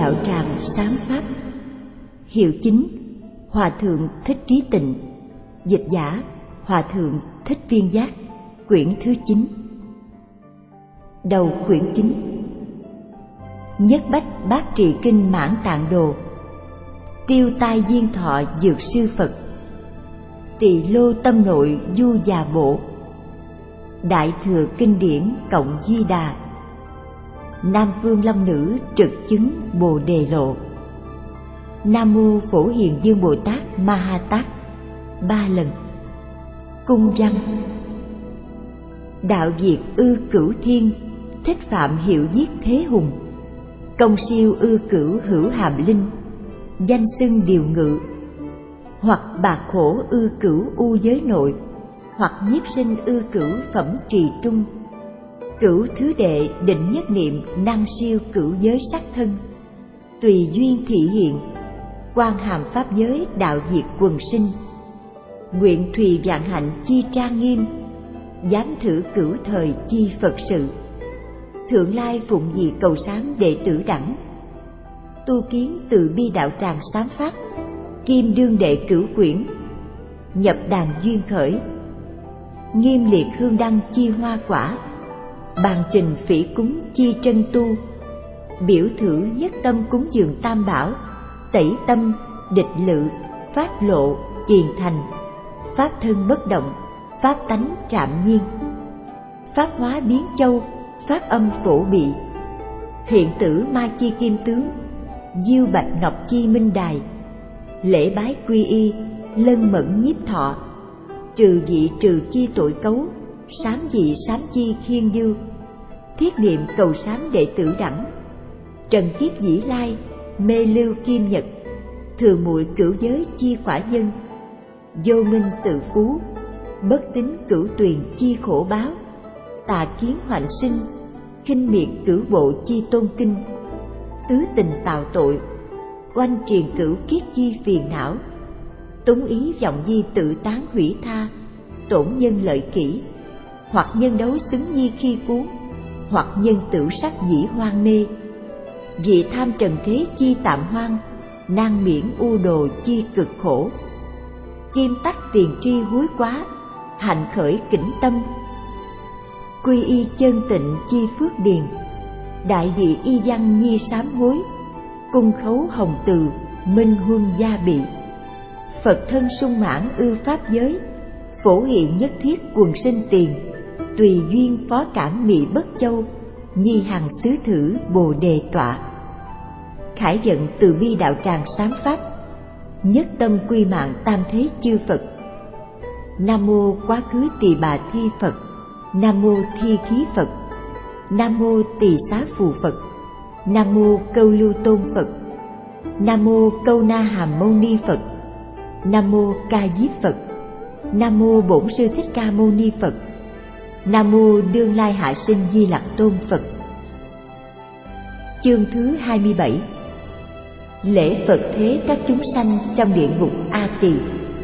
đạo tràng sáng pháp. Hiệu chính: Hòa thượng Thích Trí Tịnh. Dịch giả: Hòa thượng Thích Viên Giác. Quyển thứ 9. Đầu quyển chính: Nhất bách bát trì kinh mãn tạng đồ. Tiêu tai diên thọ dược sư Phật. Tỳ lô tâm nội du già bộ. Đại thừa kinh điển cộng di đà. Nam vương long nữ trực chứng bồ đề lộ. Nam mô Phổ Hiền Dương Bồ Tát Ma Ha Tát 3 lần. Cung văn: Đạo Việt ư cửu thiên, thích phạm hiệu giết thế hùng. Công siêu ư cửu hữu hàm linh, danh xưng điều ngự. Hoặc bạc khổ ư cửu u giới nội, hoặc nhiếp sinh ư cửu phẩm trì trung. Cửu thứ đệ định nhất niệm năng siêu cửu giới sắc thân. Tùy duyên thị hiện, quan hàm pháp giới đạo diệt quần sinh. Nguyện thùy vạn hạnh chi trang nghiêm, dám thử cửu thời chi Phật sự. Thượng lai phụng dị cầu sáng đệ tử đẳng. Tu kiến từ bi đạo tràng sám pháp, kim đương đệ cửu quyển. Nhập đàn duyên khởi, nghiêm liệt hương đăng chi hoa quả. Bàn trình phỉ cúng chi trân tu, biểu thử nhất tâm cúng dường tam bảo. Tẩy tâm, địch lự, pháp lộ, kiền thành. Pháp thân bất động, pháp tánh trạm nhiên. Pháp hóa biến châu, pháp âm phổ bị. Hiện tử ma chi kim tướng, diêu bạch ngọc chi minh đài. Lễ bái quy y, lân mẫn nhiếp thọ. Trừ dị trừ chi tội cấu, sám dị sám chi khiên điêu. Thiết niệm cầu sám đệ tử đẳng. Trần kiết dĩ lai, mê lưu kim nhật. Thường muội cửu giới chi quả nhân. Vô minh tự phú, bất tín cửu tuyền chi khổ báo. Tà kiến hoạnh sinh, khinh miệt cửu bộ chi tôn kinh. Tứ tình tạo tội, oanh triền cửu kiết chi phiền não. Túng ý vọng di tự tán hủy tha, tổn nhân lợi kỹ. Hoặc nhân đấu xứng nhi khi phú, hoặc nhân tửu sắc dĩ hoang mê. Vì tham trần thế chi tạm hoang, nan miễn u đồ chi cực khổ. Kim tắc tiền tri húi quá, hạnh khởi kỉnh tâm. Quy y chân tịnh chi phước điền, đại dị y văn nhi sám hối. Cung khấu hồng từ, minh huân gia bị. Phật thân sung mãn ư pháp giới, phổ hiện nhất thiết quần sinh tiền. Tùy duyên phó cảm mị bất châu, nhi hằng xứ thử bồ đề tọa. Khải vận từ bi đạo tràng sám pháp, nhất tâm quy mạng tam thế chư Phật. Nam mô quá khứ tỳ bà thi Phật. Nam mô thi khí Phật. Nam mô tỳ xá phù Phật. Nam mô câu lưu tôn Phật. Nam mô câu na hàm mâu ni Phật. Nam mô ca diếp Phật. Nam mô bổn sư thích ca mâu ni Phật. Nam mô đương lai hạ sinh di lặc tôn Phật. Chương thứ 27. Lễ Phật thế các chúng sanh trong địa ngục A Tỳ.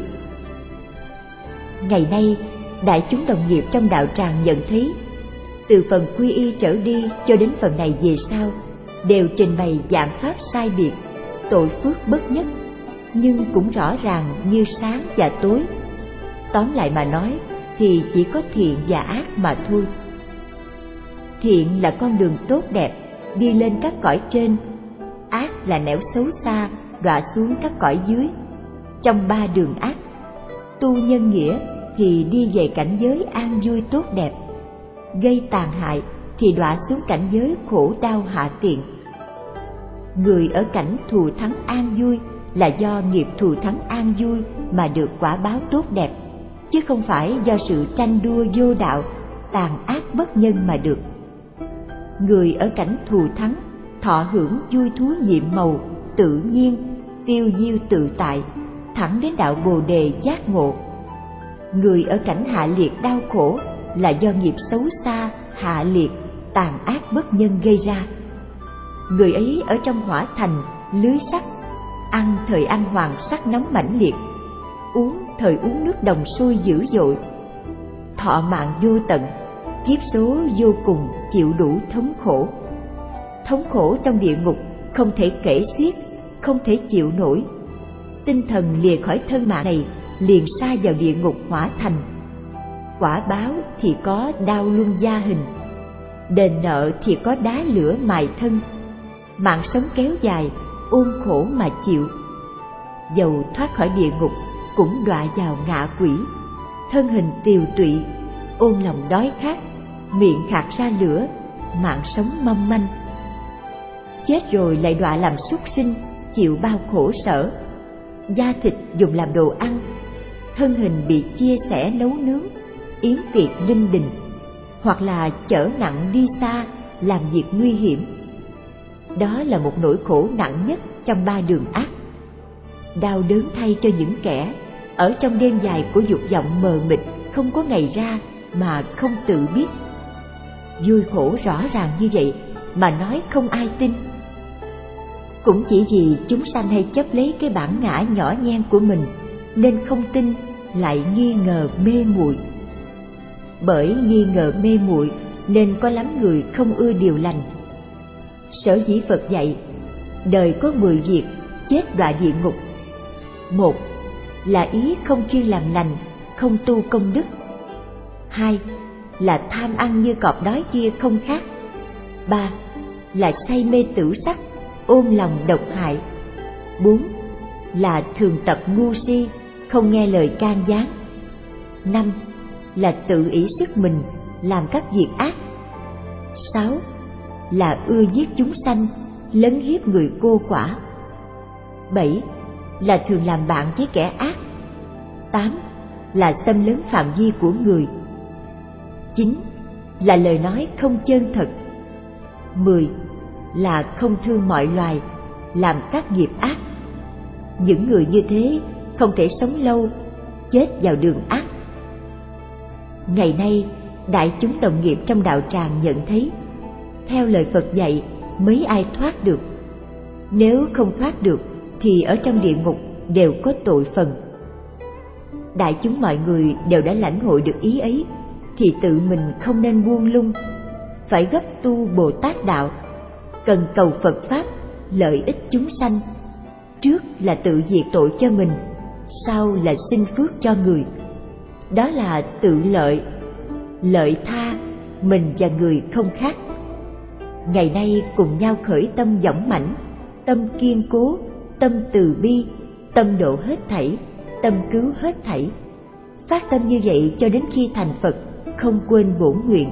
Ngày nay, đại chúng đồng nghiệp trong đạo tràng nhận thấy, từ phần quy y trở đi cho đến phần này về sau, đều trình bày dạng pháp sai biệt, tội phước bất nhất, nhưng cũng rõ ràng như sáng và tối. Tóm lại mà nói thì chỉ có thiện và ác mà thôi. Thiện là con đường tốt đẹp, đi lên các cõi trên. Ác là nẻo xấu xa, đọa xuống các cõi dưới. Trong ba đường ác, tu nhân nghĩa thì đi về cảnh giới an vui tốt đẹp, gây tàn hại thì đọa xuống cảnh giới khổ đau hạ tiện. Người ở cảnh thù thắng an vui là do nghiệp thù thắng an vui mà được quả báo tốt đẹp, chứ không phải do sự tranh đua vô đạo, tàn ác bất nhân mà được. Người ở cảnh thù thắng thọ hưởng vui thú nhiệm màu, tự nhiên, tiêu diêu tự tại, thẳng đến đạo Bồ đề giác ngộ. Người ở cảnh hạ liệt đau khổ là do nghiệp xấu xa, hạ liệt, tàn ác bất nhân gây ra. Người ấy ở trong hỏa thành, lưới sắt, ăn thời ăn hoàng sắc nóng mãnh liệt, uống thời uống nước đồng sôi dữ dội. Thọ mạng vô tận, kiếp số vô cùng, chịu đủ thống khổ. Thống khổ trong địa ngục không thể kể xiết, không thể chịu nổi. Tinh thần lìa khỏi thân mạng này, liền sa vào địa ngục hỏa thành. Quả báo thì có đao luân gia hình, đền nợ thì có đá lửa mài thân. Mạng sống kéo dài, ôm khổ mà chịu. Dầu thoát khỏi địa ngục, cũng đọa vào ngạ quỷ. Thân hình tiều tụy, ôm lòng đói khát, miệng khạc ra lửa, mạng sống mong manh. Chết rồi lại đọa làm súc sinh, chịu bao khổ sở. Da thịt dùng làm đồ ăn, thân hình bị chia sẻ nấu nướng, yến tiệc linh đình, hoặc là chở nặng đi xa, làm việc nguy hiểm. Đó là một nỗi khổ nặng nhất trong ba đường ác. Đau đớn thay cho những kẻ ở trong đêm dài của dục vọng mờ mịt, không có ngày ra mà không tự biết. Vui khổ rõ ràng như vậy mà nói không ai tin. Cũng chỉ vì chúng sanh hay chấp lấy cái bản ngã nhỏ nhen của mình, nên không tin, lại nghi ngờ mê muội. Bởi nghi ngờ mê muội nên có lắm người không ưa điều lành. Sở dĩ Phật dạy đời có 10 việc chết đọa địa ngục. 1. Là ý không chuyên làm lành, không tu công đức. 2. Là tham ăn như cọp đói kia không khác. 3. Là say mê tửu sắc, ôm lòng độc hại. 4. Là thường tập ngu si, không nghe lời can gián. 5. Là tự ỷ sức mình, làm các việc ác. 6. Là ưa giết chúng sanh, lấn hiếp người cô quả. 7. Là thường làm bạn với kẻ ác. 8. Là xâm lấn phạm vi của người. 9. Là lời nói không chân thật. 10. Là không thương mọi loài, làm các nghiệp ác. Những người như thế không thể sống lâu, chết vào đường ác. Ngày nay, đại chúng đồng nghiệp trong đạo tràng nhận thấy, theo lời Phật dạy, mấy ai thoát được. Nếu không thoát được, thì ở trong địa ngục đều có tội phần. Đại chúng mọi người đều đã lãnh hội được ý ấy, thì tự mình không nên buông lung, phải gấp tu Bồ Tát đạo, cần cầu Phật Pháp, lợi ích chúng sanh. Trước là tự diệt tội cho mình, sau là sinh phước cho người. Đó là tự lợi, lợi tha, mình và người không khác. Ngày nay cùng nhau khởi tâm dõng mãnh, tâm kiên cố, tâm từ bi, tâm độ hết thảy, tâm cứu hết thảy. Phát tâm như vậy cho đến khi thành Phật, không quên bổn nguyện.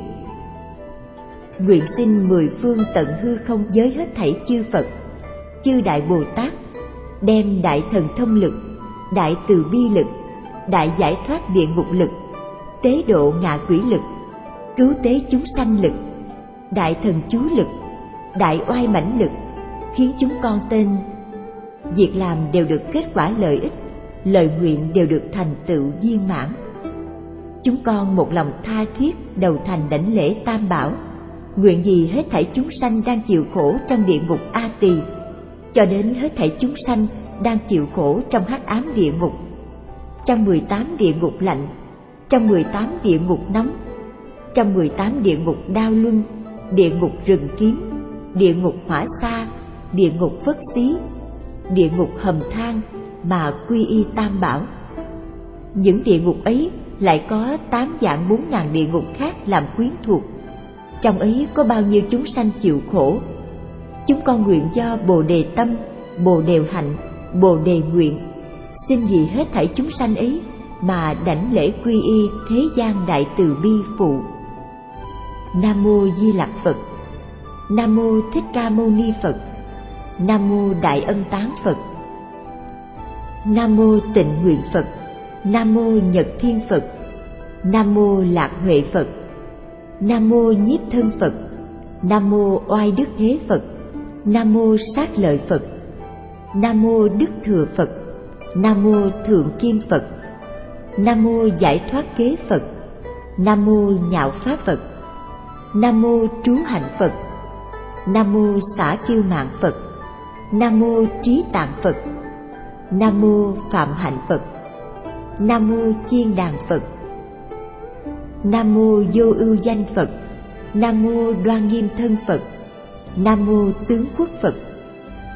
Nguyện xin 10 phương tận hư không giới hết thảy chư Phật, chư Đại Bồ Tát, đem đại thần thông lực, đại từ bi lực, đại giải thoát địa ngục lực, tế độ ngạ quỷ lực, cứu tế chúng sanh lực, đại thần chú lực, đại oai mãnh lực, khiến chúng con tên. Việc làm đều được kết quả lợi ích, lời nguyện đều được thành tựu viên mãn. Chúng con một lòng tha thiết đầu thành đảnh lễ Tam Bảo, nguyện gì hết thảy chúng sanh đang chịu khổ trong địa ngục A Tỳ, cho đến hết thảy chúng sanh đang chịu khổ trong hắc ám địa ngục, trong 18 địa ngục lạnh, trong 18 địa ngục nóng, trong 18 địa ngục đao luân, địa ngục rừng kiếm, địa ngục hỏa xa, địa ngục phất xí, địa ngục hầm than, mà quy y Tam Bảo. Những địa ngục ấy lại có 8 dạng 4.000 địa ngục khác làm quyến thuộc. Trong ấy có bao nhiêu chúng sanh chịu khổ. Chúng con nguyện do Bồ Đề tâm, Bồ Đề hạnh, Bồ Đề nguyện, xin vì hết thảy chúng sanh ấy mà đảnh lễ quy y thế gian đại từ bi phụ. Nam mô Di Lặc Phật. Nam mô Thích Ca Mâu Ni Phật. Nam mô Đại Ân Tán Phật. Nam mô Tịnh Nguyện Phật. Nam mô Nhật Thiên Phật. Nam mô Lạc Huệ Phật. Nam mô Nhiếp Thân Phật. Nam mô Oai Đức Thế Phật. Nam mô Sát Lợi Phật. Nam mô Đức Thừa Phật. Nam mô Thượng Kim Phật. Nam mô Giải Thoát Kế Phật. Nam mô Nhạo Pháp Phật. Nam mô Trú Hạnh Phật. Nam mô Xả Kiêu Mạng Phật. Nam mô Trí Tạng Phật. Nam mô Phạm Hạnh Phật. Nam mô Chiên Đàn Phật. Nam mô Vô Ưu Danh Phật. Nam mô Đoan Nghiêm Thân Phật. Nam mô Tướng Quốc Phật.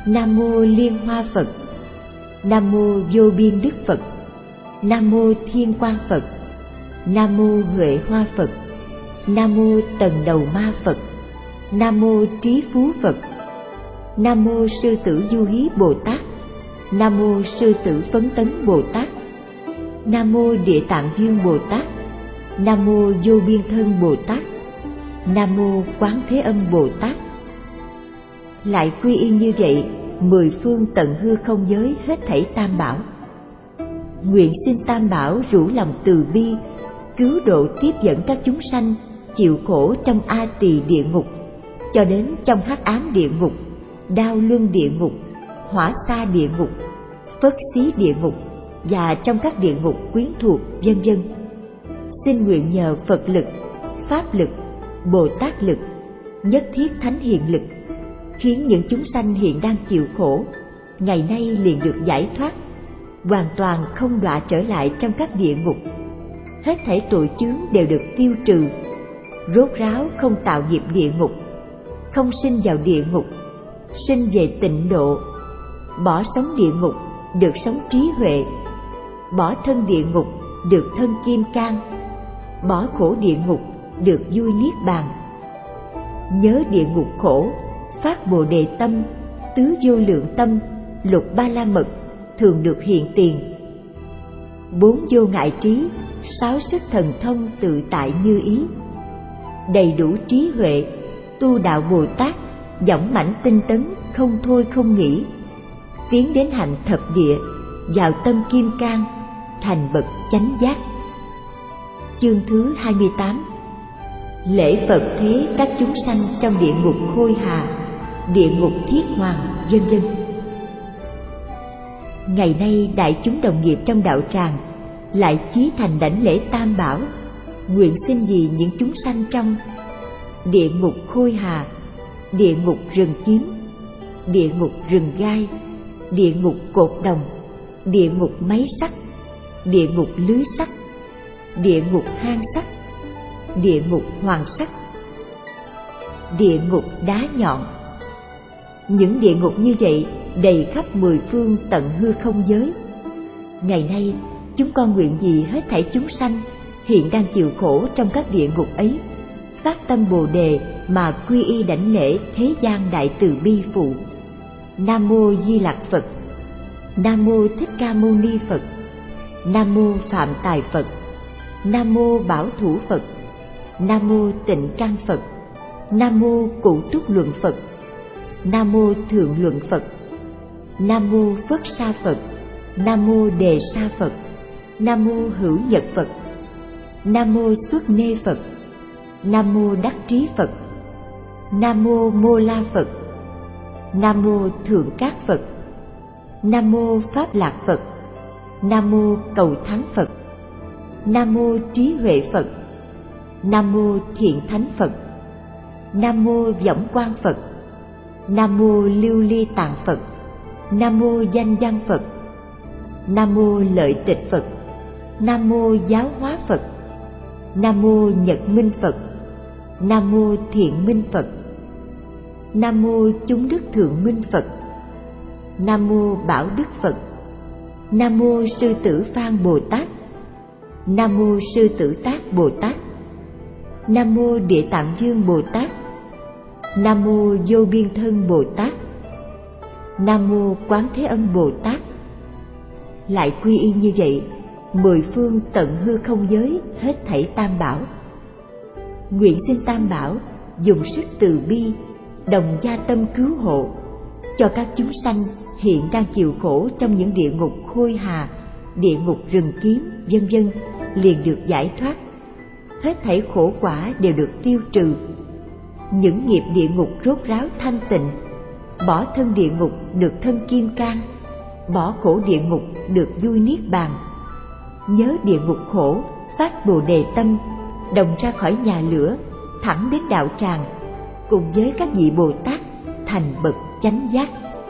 Nam mô Liên Hoa Phật. Nam mô Vô Biên Đức Phật. Nam mô Thiên Quang Phật. Nam mô Huệ Hoa Phật. Nam mô Tần Đầu Ma Phật. Nam mô Trí Phú Phật. Nam mô Sư Tử Du Hí Bồ Tát. Nam mô Sư Tử Phấn Tấn Bồ Tát. Nam mô Địa Tạng Dương Bồ Tát. Nam mô Vô Biên Thân Bồ Tát. Nam mô Quán Thế Âm Bồ Tát. Lại quy y như vậy 10 phương tận hư không giới hết thảy tam bảo. Nguyện xin tam bảo rủ lòng từ bi, cứu độ tiếp dẫn các chúng sanh chịu khổ trong A Tỳ địa ngục, cho đến trong hắc ám địa ngục, đao luân địa ngục, hỏa sa địa ngục, phất xí địa ngục và trong các địa ngục quyến thuộc, vân vân. Xin nguyện nhờ Phật lực, Pháp lực, Bồ Tát lực, nhất thiết thánh hiền lực, khiến những chúng sanh hiện đang chịu khổ ngày nay liền được giải thoát, hoàn toàn không đọa trở lại trong các địa ngục. Hết thảy tội chướng đều được tiêu trừ, rốt ráo không tạo nghiệp địa ngục, không sinh vào địa ngục, sinh về tịnh độ, bỏ sống địa ngục được sống trí huệ, bỏ thân địa ngục được thân kim cang, bỏ khổ địa ngục được vui niết bàn. Nhớ địa ngục khổ, phát Bồ Đề tâm, tứ vô lượng tâm, lục ba la mật thường được hiện tiền. 4 vô ngại trí, 6 sức thần thông tự tại như ý. Đầy đủ trí huệ, tu đạo Bồ Tát, dõng mãnh tinh tấn, không thôi không nghỉ. Tiến đến hạnh thập địa, vào tâm kim cang, thành bậc chánh giác. Chương thứ 28. Lễ Phật thế các chúng sanh trong địa ngục Khôi Hà, địa ngục Thiết Hoàng, vân vân. Ngày nay đại chúng đồng nghiệp trong đạo tràng lại chí thành đảnh lễ tam bảo, nguyện xin vì những chúng sanh trong địa ngục Khôi Hà, địa ngục rừng kiếm, địa ngục rừng gai, địa ngục cột đồng, địa ngục máy sắt, địa ngục lưới sắt, địa ngục hang sắt, địa ngục hoàng sắt, địa ngục đá nhọn. Những địa ngục như vậy đầy khắp 10 phương tận hư không giới. Ngày nay chúng con nguyện vì hết thảy chúng sanh hiện đang chịu khổ trong các địa ngục ấy, phát tâm Bồ Đề mà quy y đảnh lễ thế gian đại từ bi phụ. Nam mô Di Lặc Phật. Nam mô Thích Ca Mâu Ni Phật. Nam mô Phạm Tài Phật. Nam mô Bảo Thủ Phật. Nam mô Tịnh Căn Phật. Nam mô Cụ Túc Luận Phật. Nam mô Thượng Luận Phật. Nam mô Phất Sa Phật. Nam mô Đề Sa Phật. Nam mô Hữu Nhật Phật. Nam mô Xuất Nê Phật. Nam mô Đắc Trí Phật. Nam mô Mô La Phật. Nam mô Thượng Cát Phật. Nam mô Pháp Lạc Phật. Nam mô Cầu Thắng Phật. Nam mô Trí Huệ Phật. Nam mô Thiện Thánh Phật. Nam mô Võng Quang Phật. Nam mô Lưu Ly Tạng Phật. Nam mô Danh Văn Phật. Nam mô Lợi Tịch Phật. Nam mô Giáo Hóa Phật. Nam mô Nhật Minh Phật. Nam mô Thiện Minh Phật. Nam mô Chúng Đức Thượng Minh Phật. Nam mô Bảo Đức Phật. Nam mô Sư Tử Phan Bồ Tát. Nam mô Sư Tử Tác Bồ Tát. Nam mô Địa Tạng Dương Bồ Tát. Nam mô Vô Biên Thân Bồ Tát. Nam mô Quán Thế Âm Bồ Tát. Lại quy y như vậy 10 phương tận hư không giới hết thảy tam bảo. Nguyện xin tam bảo dùng sức từ bi, đồng gia tâm cứu hộ cho các chúng sanh hiện đang chịu khổ trong những địa ngục Khôi Hà, địa ngục rừng kiếm, vân vân, liền được giải thoát. Hết thảy khổ quả đều được tiêu trừ. Những nghiệp địa ngục rốt ráo thanh tịnh, bỏ thân địa ngục được thân kim cang, bỏ khổ địa ngục được vui niết bàn. Nhớ địa ngục khổ, phát Bồ Đề tâm, đồng ra khỏi nhà lửa, thẳng đến đạo tràng, cùng với các vị Bồ Tát thành bậc chánh giác.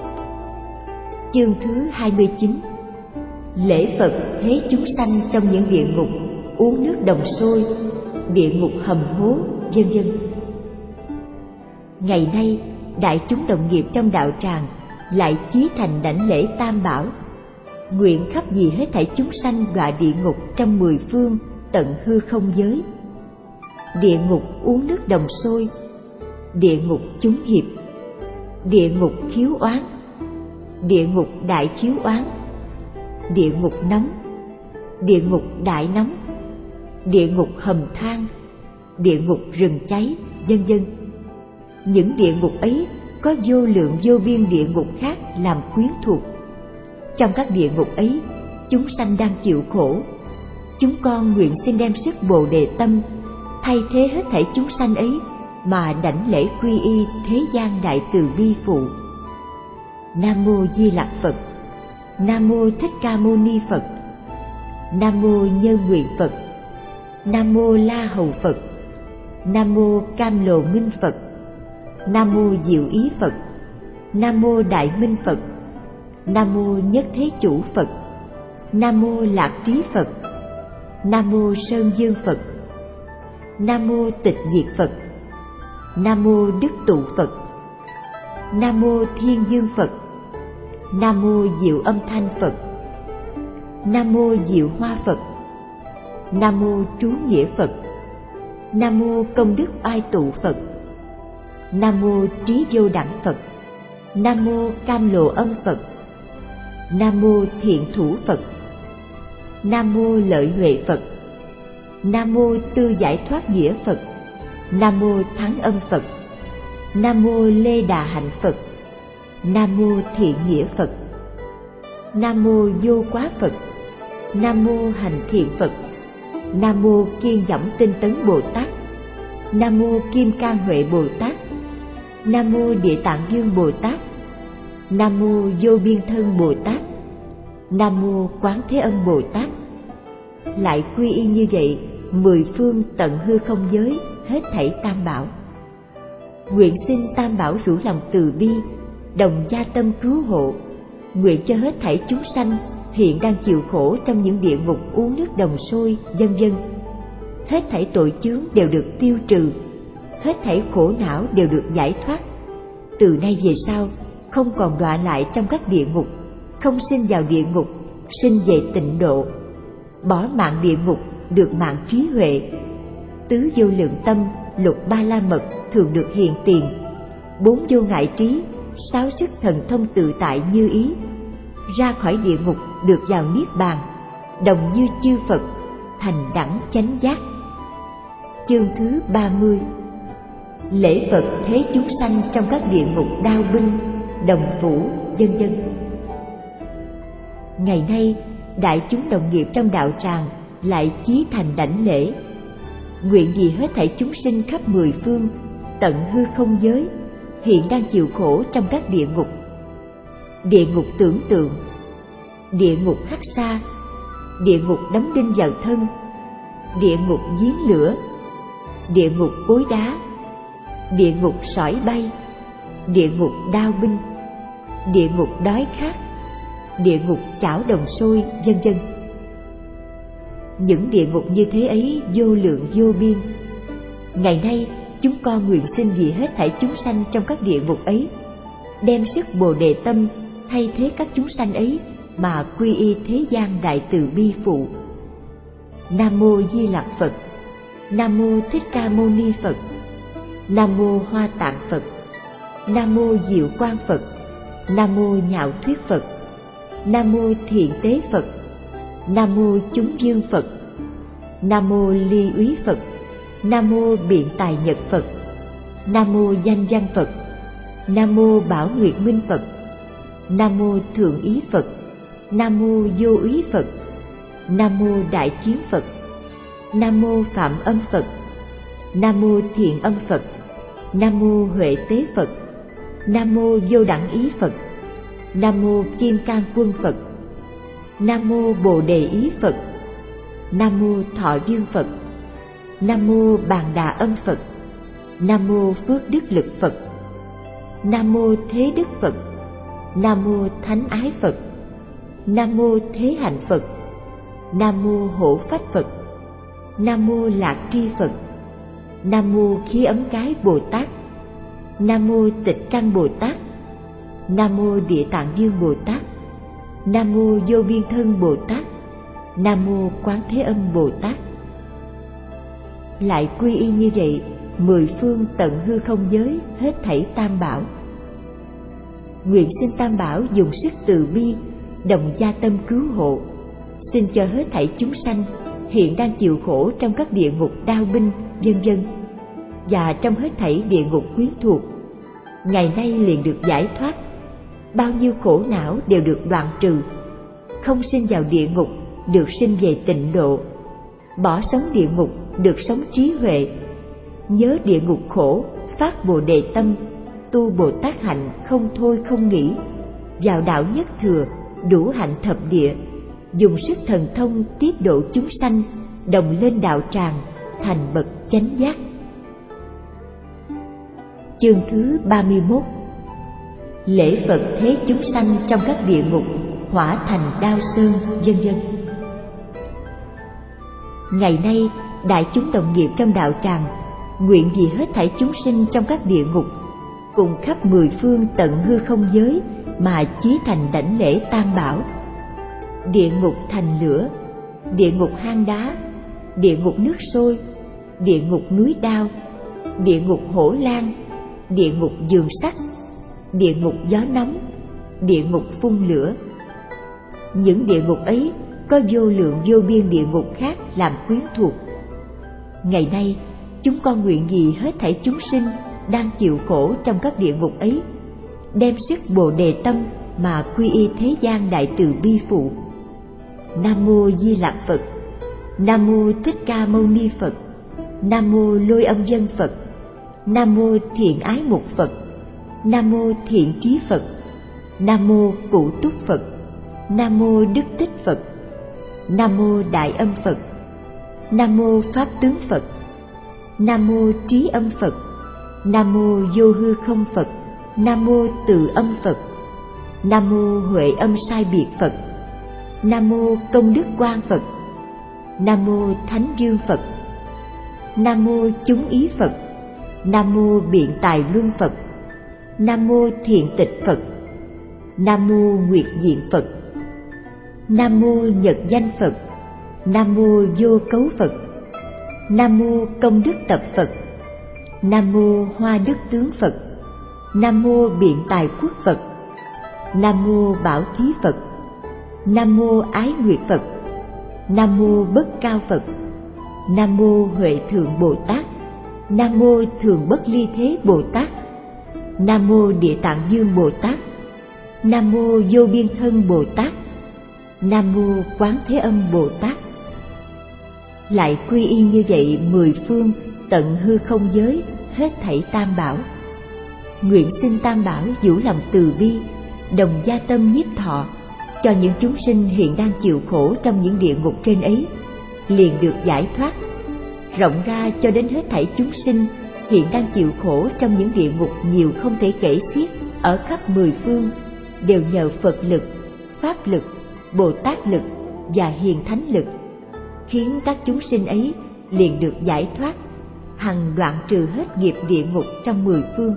Chương thứ 29. Lễ Phật thế chúng sanh trong những địa ngục uống nước đồng sôi, địa ngục hầm hố, vân vân. Ngày nay đại chúng đồng nghiệp trong đạo tràng lại chí thành đảnh lễ Tam Bảo, nguyện khắp vì hết thảy chúng sanh đọa địa ngục trong 10 phương tận hư không giới. Địa ngục uống nước đồng sôi, địa ngục chúng hiệp, địa ngục khiếu oán, địa ngục đại khiếu oán, địa ngục nóng, địa ngục đại nóng, địa ngục hầm than, địa ngục rừng cháy, vân vân. Những địa ngục ấy có vô lượng vô biên địa ngục khác làm quyến thuộc. Trong các địa ngục ấy, chúng sanh đang chịu khổ. Chúng con nguyện xin đem sức Bồ Đề tâm thay thế hết thảy chúng sanh ấy mà đảnh lễ quy y thế gian đại từ bi phụ. Nam mô Di Lặc Phật. Nam mô Thích Ca Mâu Ni Phật. Nam mô Nhân Nguyện Phật. Nam mô La Hầu Phật. Nam mô Cam Lồ Minh Phật. Nam mô Diệu Ý Phật. Nam mô Đại Minh Phật. Nam mô Nhất Thế Chủ Phật. Nam mô Lạc Trí Phật. Nam mô Sơn Dương Phật. Nam mô Tịch Diệt Phật. Nam mô Đức Tụ Phật. Nam mô Thiên Dương Phật. Nam mô Diệu Âm Thanh Phật. Nam mô Diệu Hoa Phật. Nam mô Trú Nghĩa Phật. Nam mô Công Đức Oai Tụ Phật. Nam mô Trí Vô Đẳng Phật. Nam mô Cam Lồ Âm Phật. Nam mô Thiện Thủ Phật. Nam mô Lợi Huệ Phật. Nam mô Tư Giải Thoát Nghĩa Phật. Nam mô Thắng Âm Phật. Nam mô Lê Đà Hạnh Phật. Nam mô Thiện Nghĩa Phật. Nam mô Vô Quá Phật. Nam mô Hành Thiện Phật. Nam mô Kiên Dõng Tinh Tấn Bồ Tát. Nam mô Kim Cang Huệ Bồ Tát. Nam mô Địa Tạng Dương Bồ Tát. Nam mô Vô Biên Thân Bồ Tát. Nam mô Quán Thế Âm Bồ Tát. Lại quy y như vậy 10 phương tận hư không giới hết thảy Tam Bảo. Nguyện xin Tam Bảo rủ lòng từ bi, đồng gia tâm cứu hộ, nguyện cho hết thảy chúng sanh hiện đang chịu khổ trong những địa ngục uống nước đồng sôi, vân vân. Hết thảy tội chướng đều được tiêu trừ, hết thảy khổ não đều được giải thoát. Từ nay về sau không còn đọa lại trong các địa ngục, không sinh vào địa ngục, sinh về tịnh độ, bỏ mạng địa ngục được mạng trí huệ. Tứ vô lượng tâm, lục ba la mật thường được hiền tiền, 4 vô ngại trí, 6 sức thần thông tự tại như ý. Ra khỏi địa ngục được vào niết bàn, đồng như chư Phật, thành đẳng chánh giác. Chương thứ 30. Lễ Phật thế chúng sanh trong các địa ngục đao binh, đồng phủ, vân vân. Ngày nay, đại chúng đồng nghiệp trong đạo tràng lại chí thành đảnh lễ, nguyện vì hết thảy chúng sinh khắp 10 phương tận hư không giới hiện đang chịu khổ trong các địa ngục: địa ngục tưởng tượng, địa ngục hắc sa, địa ngục đóng đinh vào thân, địa ngục giếng lửa, địa ngục cối đá, địa ngục sỏi bay, địa ngục đao binh, địa ngục đói khát, địa ngục chảo đồng sôi, vân vân. Những địa ngục như thế ấy vô lượng vô biên. Ngày nay chúng con nguyện xin vì hết thảy chúng sanh trong các địa ngục ấy, đem sức Bồ Đề tâm thay thế các chúng sanh ấy mà quy y thế gian đại từ bi phụ. Nam mô Di Lặc Phật. Nam mô Thích Ca Mâu Ni Phật. Nam mô Hoa Tạng Phật. Nam mô Diệu Quang Phật. Nam mô Nhạo Thuyết Phật. Nam mô Thiện Tế Phật. Nam mô Chúng Dương Phật. Nam mô Ly Úy Phật. Nam mô Biện Tài Nhật Phật. Nam mô Danh Văn Phật. Nam mô Bảo Nguyệt Minh Phật. Nam mô Thượng Ý Phật. Nam mô Vô Úy Phật. Nam mô Đại Chiến Phật. Nam mô Phạm Âm Phật. Nam mô Thiện Âm Phật. Nam mô Huệ Tế Phật. Nam mô Vô Đẳng Ý Phật. Nam mô Kim Cang Quân Phật. Nam mô Bồ Đề Ý Phật. Nam mô Thọ Dương Phật. Nam mô Bàn Đà Âm Phật. Nam mô Phước Đức Lực Phật. Nam mô Thế Đức Phật. Nam mô Thánh Ái Phật. Nam mô Thế Hạnh Phật. Nam mô Hộ Phách Phật. Nam mô Lạc Tri Phật. Nam mô Khí Ấm Cái Bồ Tát. Nam mô Tịch Căn Bồ Tát. Nam mô Địa Tạng Dương Bồ Tát, Nam mô Vô Biên Thân Bồ Tát, Nam mô Quán Thế Âm Bồ Tát. Lại quy y như vậy 10 phương tận hư không giới hết thảy tam bảo. Nguyện xin tam bảo dùng sức từ bi đồng gia tâm cứu hộ, xin cho hết thảy chúng sanh hiện đang chịu khổ trong các địa ngục đao binh vân vân, và trong hết thảy địa ngục quyến thuộc, ngày nay liền được giải thoát, bao nhiêu khổ não đều được đoạn trừ, không sinh vào địa ngục, được sinh về tịnh độ, bỏ sống địa ngục, được sống trí huệ, nhớ địa ngục khổ, phát Bồ Đề tâm, tu Bồ Tát hạnh không thôi không nghỉ, vào đạo nhất thừa, đủ hạnh thập địa, dùng sức thần thông tiếp độ chúng sanh, đồng lên đạo tràng, thành bậc chánh giác. Chương thứ 31. Lễ Phật thế chúng sanh trong các địa ngục, hỏa thành đao sơn, vân vân. Ngày nay, đại chúng đồng nghiệp trong đạo tràng nguyện vì hết thảy chúng sinh trong các địa ngục, cùng khắp 10 phương tận hư không giới mà chí thành đảnh lễ tam bảo. Địa ngục thành lửa, địa ngục hang đá, địa ngục nước sôi, địa ngục núi đao, địa ngục hổ lang, địa ngục giường sắt, địa ngục gió nóng, địa ngục phun lửa. Những địa ngục ấy có vô lượng vô biên địa ngục khác làm quyến thuộc. Ngày nay, chúng con nguyện vì hết thảy chúng sinh đang chịu khổ trong các địa ngục ấy, đem sức Bồ Đề tâm mà quy y thế gian đại từ bi phụ. Nam mô Di Lặc Phật, Nam mô Thích Ca Mâu Ni Phật, Nam mô Lôi Âm Dân Phật, Nam mô Thiện Ái Mục Phật, Nam mô Thiện Trí Phật, Nam mô Cụ Túc Phật, Nam mô Đức Tích Phật, Nam mô Đại Âm Phật, Nam mô Pháp Tướng Phật, Nam mô Trí Âm Phật, Nam mô Vô Hư Không Phật, Nam mô Từ Âm Phật, Nam mô Huệ Âm Sai Biệt Phật, Nam mô Công Đức Quang Phật, Nam mô Thánh Dương Phật, Nam mô Chúng Ý Phật, Nam mô Biện Tài Luân Phật, Nam mô Thiện Tịch Phật, Nam mô Nguyệt Diện Phật, Nam mô Nhật Danh Phật, Nam mô Vô Cấu Phật, Nam mô Công Đức Tập Phật, Nam mô Hoa Đức Tướng Phật, Nam mô Biện Tài Quốc Phật, Nam mô Bảo Thí Phật, Nam mô Ái Nguyệt Phật, Nam mô Bất Cao Phật, Nam mô Huệ Thượng Bồ Tát, Nam mô Thường Bất Ly Thế Bồ Tát, Nam mô Địa Tạng Dương Bồ Tát, Nam mô Vô Biên Thân Bồ Tát, Nam mô Quán Thế Âm Bồ Tát. Lại quy y như vậy 10 phương tận hư không giới hết thảy tam bảo. Nguyện xin tam bảo vũ lòng từ bi, đồng gia tâm nhiếp thọ, cho những chúng sinh hiện đang chịu khổ trong những địa ngục trên ấy liền được giải thoát, rộng ra cho đến hết thảy chúng sinh hiện đang chịu khổ trong những địa ngục nhiều không thể kể xiết ở khắp 10 phương, đều nhờ Phật lực, Pháp lực, Bồ Tát lực và Hiền Thánh lực, khiến các chúng sinh ấy liền được giải thoát, hằng đoạn trừ hết nghiệp địa ngục trong 10 phương.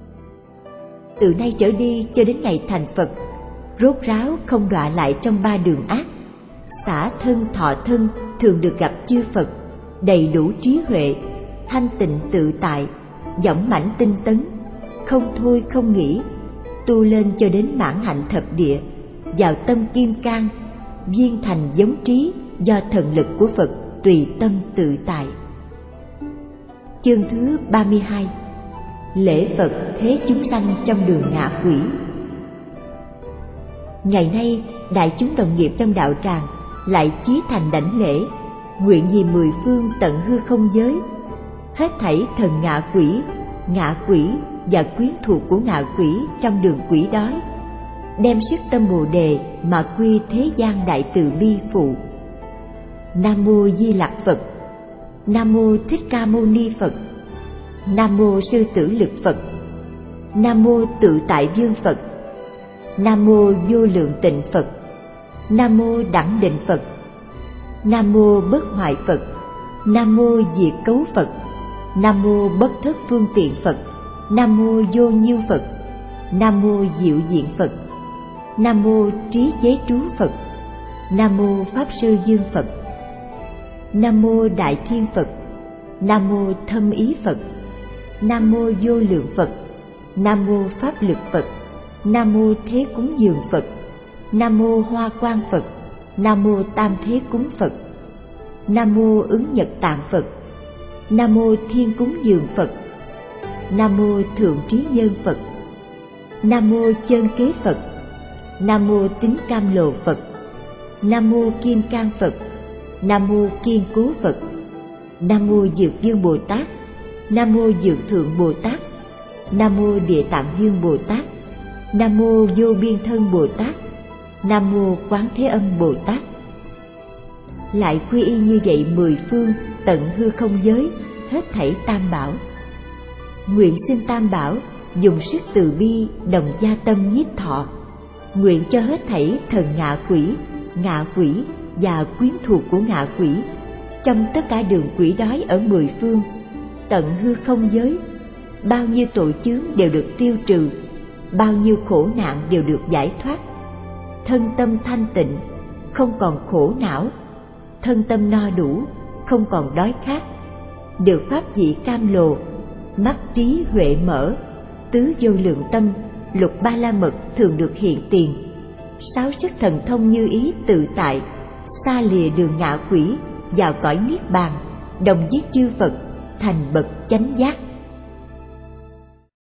Từ nay trở đi cho đến ngày thành Phật, rốt ráo không đọa lại trong 3 đường ác, xả thân thọ thân thường được gặp chư Phật, đầy đủ trí huệ, thanh tịnh tự tại, dõng mãnh tinh tấn, không thôi không nghỉ, tu lên cho đến mãn hạnh thập địa, vào tâm kim cang, viên thành giống trí do thần lực của Phật tùy tâm tự tại. Chương thứ 32. Lễ Phật thế chúng sanh trong đường ngạ quỷ. Ngày nay, đại chúng đồng nghiệp trong đạo tràng lại chí thành đảnh lễ, nguyện vì 10 phương tận hư không giới, hết thảy thần ngạ quỷ và quyến thuộc của ngạ quỷ trong đường quỷ đói, đem sức tâm Bồ Đề mà quy thế gian đại từ bi phụ. Nam mô Di Lặc Phật, Nam mô Thích Ca Mâu Ni Phật, Nam mô Sư Tử Lực Phật, Nam mô Tự Tại Dương Phật, Nam mô Vô Lượng Tịnh Phật, Nam mô Đẳng Định Phật, Nam mô Bất Hoại Phật, Nam mô Diệt Cấu Phật, Nam mô Bất Thất Phương Tiện Phật, Nam mô Vô Nhiêu Phật, Nam mô Diệu Diện Phật. Nam mô Trí Chế Trú Phật. Nam mô Pháp Sư Dương Phật. Nam mô Đại Thiên Phật. Nam mô Thâm Ý Phật. Nam mô Vô Lượng Phật. Nam mô Pháp Lực Phật. Nam mô Thế Cúng Dường Phật. Nam mô Hoa Quang Phật. Nam mô Tam Thế Cúng Phật. Nam mô Ứng Nhật Tạng Phật. Nam mô Thiên Cúng Dường Phật. Nam mô Thượng Trí Nhân Phật. Nam mô Chân Kế Phật. Nam mô Tín Cam Lồ Phật. Nam mô Kim Cang Phật. Nam mô Kiên Cố Phật. Nam mô Dược Dương Bồ Tát. Nam mô Dược Thượng Bồ Tát. Nam mô Địa Tạng Dương Bồ Tát. Nam mô Vô Biên Thân Bồ Tát. Nam mô Quán Thế Âm Bồ Tát. Lại quy y như vậy 10 phương tận hư không giới, hết thảy tam bảo. Nguyện xin tam bảo dùng sức từ bi đồng gia tâm nhiếp thọ, nguyện cho hết thảy thần ngạ quỷ và quyến thuộc của ngạ quỷ trong tất cả đường quỷ đói ở 10 phương tận hư không giới, bao nhiêu tội chướng đều được tiêu trừ, bao nhiêu khổ nạn đều được giải thoát. Thân tâm thanh tịnh, không còn khổ não, thân tâm no đủ, không còn đói khát, được pháp vị cam lồ, mắt trí huệ mở, tứ vô lượng tâm, lục ba la mật thường được hiện tiền, sáu sức thần thông như ý tự tại, xa lìa đường ngạ quỷ, vào cõi niết bàn, đồng với chư Phật, thành bậc chánh giác.